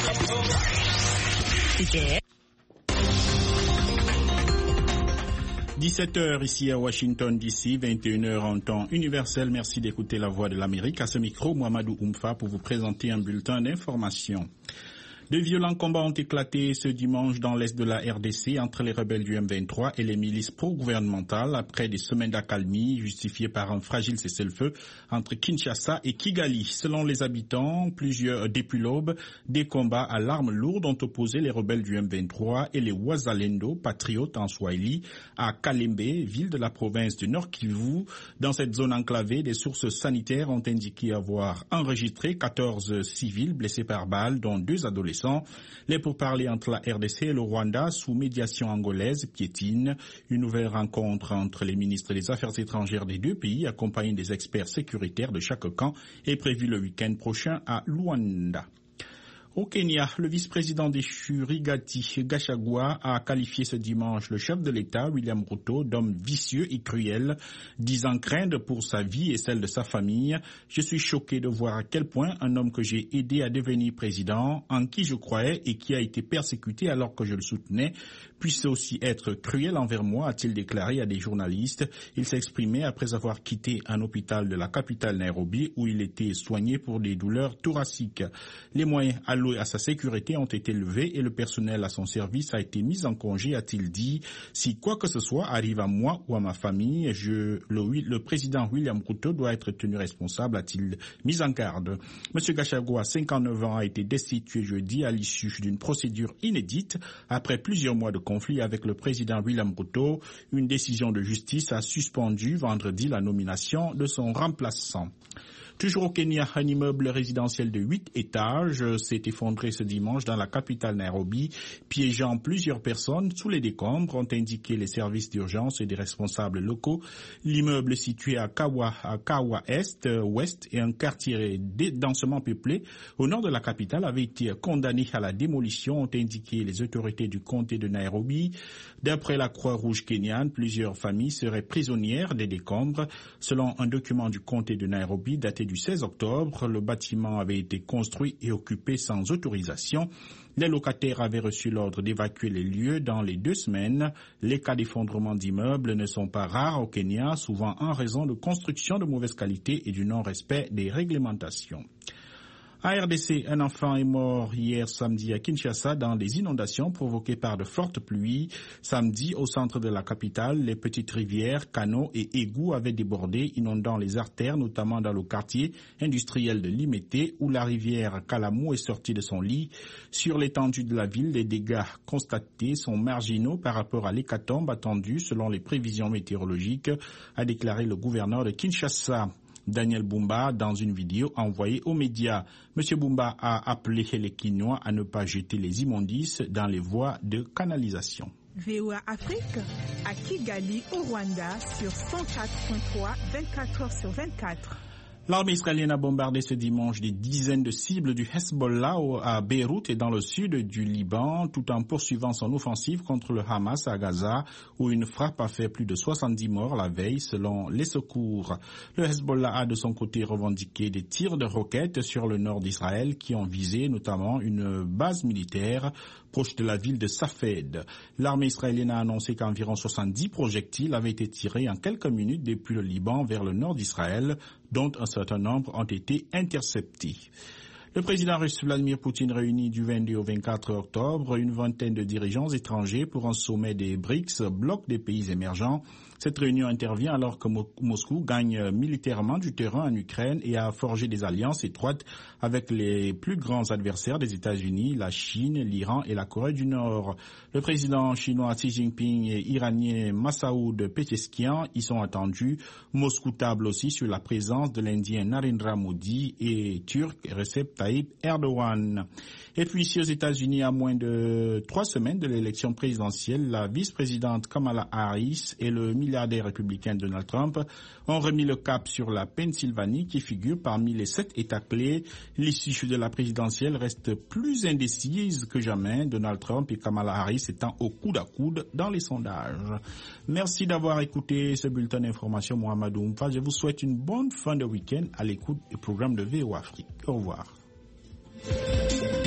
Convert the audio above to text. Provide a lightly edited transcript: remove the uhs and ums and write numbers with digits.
C'était 17h ici à Washington DC, 21h en temps universel. Merci d'écouter la voix de l'Amérique. À ce micro, Mohamedou Oumfa pour vous présenter un bulletin d'information. De violents combats ont éclaté ce dimanche dans l'est de la RDC entre les rebelles du M23 et les milices pro-gouvernementales après des semaines d'accalmie justifiées par un fragile cessez-le-feu entre Kinshasa et Kigali. Selon les habitants, depuis l'aube, des combats à l'arme lourde ont opposé les rebelles du M23 et les Wazalendo, patriotes en Swahili, à Kalembe, ville de la province du Nord Kivu. Dans cette zone enclavée, des sources sanitaires ont indiqué avoir enregistré 14 civils blessés par balles, dont 2 adolescents. Les pourparlers entre la RDC et le Rwanda sous médiation angolaise piétinent. Une nouvelle rencontre entre les ministres des Affaires étrangères des deux pays, accompagnée des experts sécuritaires de chaque camp, est prévue le week-end prochain à Luanda. Au Kenya, le vice-président déchu Rigathi Gachagua a qualifié ce dimanche le chef de l'État, William Ruto, d'homme vicieux et cruel, disant craindre pour sa vie et celle de sa famille. Je suis choqué de voir à quel point un homme que j'ai aidé à devenir président, en qui je croyais et qui a été persécuté alors que je le soutenais, puisse aussi être cruel envers moi, a-t-il déclaré à des journalistes. Il s'est exprimé après avoir quitté un hôpital de la capitale Nairobi où il était soigné pour des douleurs thoraciques. Les moyens alloués à sa sécurité ont été levés et le personnel à son service a été mis en congé, a-t-il dit. Si quoi que ce soit arrive à moi ou à ma famille, le président William Ruto doit être tenu responsable, a-t-il mis en garde. Monsieur Gachagua, 59 ans, a été destitué jeudi à l'issue d'une procédure inédite après plusieurs mois de conflit avec le président William Ruto. Une décision de justice a suspendu vendredi la nomination de son remplaçant. Toujours au Kenya, un immeuble résidentiel de 8 étages s'est effondré ce dimanche dans la capitale Nairobi, piégeant plusieurs personnes sous les décombres, ont indiqué les services d'urgence et des responsables locaux. L'immeuble situé à Kawa Ouest et un quartier densément peuplé au nord de la capitale avait été condamné à la démolition, ont indiqué les autorités du comté de Nairobi. D'après la Croix-Rouge kenyane, plusieurs familles seraient prisonnières des décombres. Selon un document du comté de Nairobi daté du 16 octobre, le bâtiment avait été construit et occupé sans autorisation. Les locataires avaient reçu l'ordre d'évacuer les lieux dans les 2 semaines. Les cas d'effondrement d'immeubles ne sont pas rares au Kenya, souvent en raison de constructions de mauvaise qualité et du non-respect des réglementations. À RDC, un enfant est mort hier samedi à Kinshasa dans des inondations provoquées par de fortes pluies. Samedi, au centre de la capitale, les petites rivières, canaux et égouts avaient débordé, inondant les artères, notamment dans le quartier industriel de Limete, où la rivière Kalamu est sortie de son lit. Sur l'étendue de la ville, les dégâts constatés sont marginaux par rapport à l'hécatombe attendue selon les prévisions météorologiques, a déclaré le gouverneur de Kinshasa. Daniel Bumba, dans une vidéo envoyée aux médias. Monsieur Bumba a appelé les Kinois à ne pas jeter les immondices dans les voies de canalisation. VOA Afrique, à Kigali, au Rwanda, sur 104.3, 24 heures sur 24. L'armée israélienne a bombardé ce dimanche des dizaines de cibles du Hezbollah à Beyrouth et dans le sud du Liban, tout en poursuivant son offensive contre le Hamas à Gaza, où une frappe a fait plus de 70 morts la veille, selon les secours. Le Hezbollah a de son côté revendiqué des tirs de roquettes sur le nord d'Israël qui ont visé notamment une base militaire proche de la ville de Safed. L'armée israélienne a annoncé qu'environ 70 projectiles avaient été tirés en quelques minutes depuis le Liban vers le nord d'Israël, dont un certain nombre ont été interceptés. Le président russe Vladimir Poutine réunit du 22 au 24 octobre une vingtaine de dirigeants étrangers pour un sommet des BRICS, bloc des pays émergents. Cette réunion intervient alors que Moscou gagne militairement du terrain en Ukraine et a forgé des alliances étroites avec les plus grands adversaires des États-Unis, la Chine, l'Iran et la Corée du Nord. Le président chinois Xi Jinping et iranien Massaoud Pezeshkian y sont attendus. Moscou table aussi sur la présence de l'Indien Narendra Modi et turc Recep Tayyip Erdogan. Et puis ici aux États-Unis, à moins de 3 semaines de l'élection présidentielle, la vice-présidente Kamala Harris et le milliardaire républicain Donald Trump ont remis le cap sur la Pennsylvanie qui figure parmi les 7 États clés. L'issue de la présidentielle reste plus indécise que jamais, Donald Trump et Kamala Harris étant au coude à coude dans les sondages. Merci d'avoir écouté ce bulletin d'information, Mohamedou Oumfa. Je vous souhaite une bonne fin de week-end à l'écoute du programme de VOA Afrique. Au revoir.